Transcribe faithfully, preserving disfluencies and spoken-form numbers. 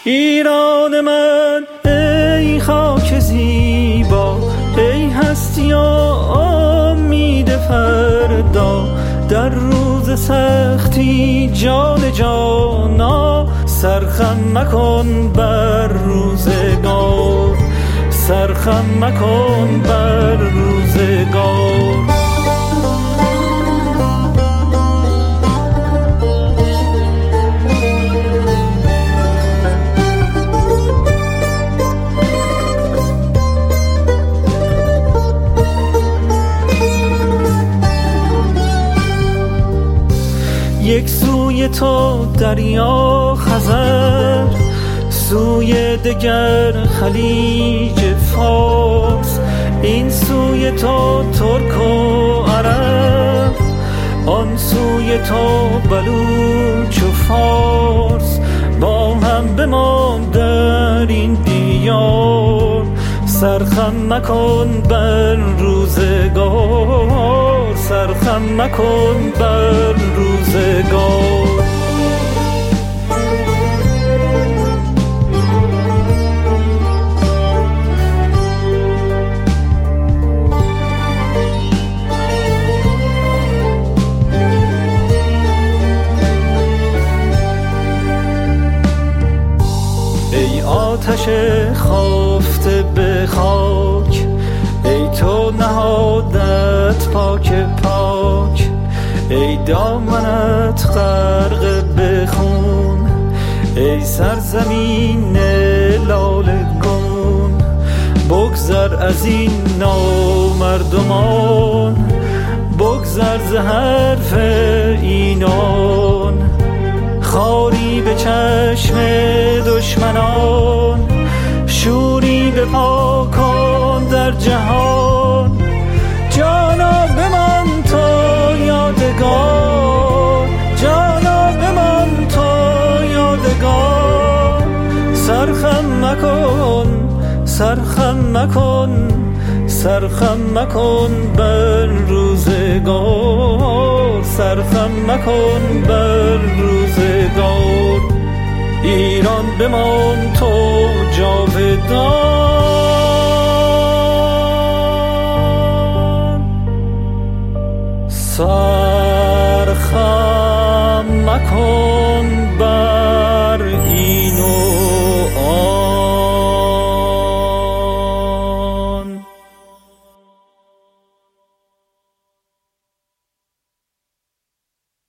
ایران من ای خاک زیبا، ای هستی و امید فردا، در روز سختی جان جانا، سرخم مکن بر روزگار، سرخم مکن بر روزگار. یک سوی تو دریا خزر، سوی دگر خلیج فارس، این سوی تو ترک و عرب، آن سوی تو بلوچ و فارس، با هم بمان در این دیار، سرخم مکن بر روزگار، سرخم مکن بر روزگار. ای آتش خافته به خاک، ای تو نهادت پاک پاک، ای دامنت غرق به خون، ای سرزمین لاله گون، بگذر از این نامردمان، بگذر ز حرف اینان، خاری به چشم دشمنان، شوری به پاکان در جهان، جانا بمان تو یادگار، جانا بمان تو یادگار، سرخم مکن، سرخم مکن، سرخم مکن بر روزگار، سرخم مکن بر روزگار. ایران بمان تو جاودان، سرخم مکن